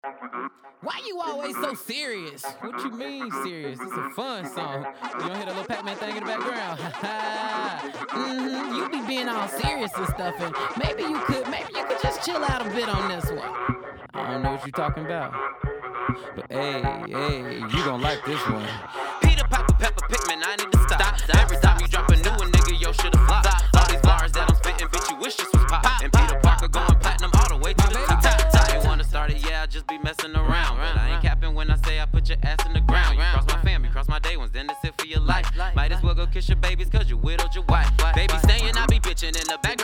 Why you always so serious? What you mean serious? It's a fun song. You don't hear the little Pac-Man thing in the background? You be being all serious and stuff, and maybe you could just chill out a bit on this one. I don't know what you're talking about, but hey, you gon' like this one. Peter Piper, Pepper Pittman, I need to stop. Every time you drop a new one, nigga, yo should've flopped. All these bars that I'm spitting, bitch, you wish this was pop. And Peter Parker going platinum all the way to the top. I ain't wanna start it, yeah, I just be messing around. But I ain't capping when I say I put your ass in the ground. You cross my fam, you cross my day ones, then it's it for your life. Might as well go kiss your babies, cause you widowed your wife. Baby saying I be bitching in the back.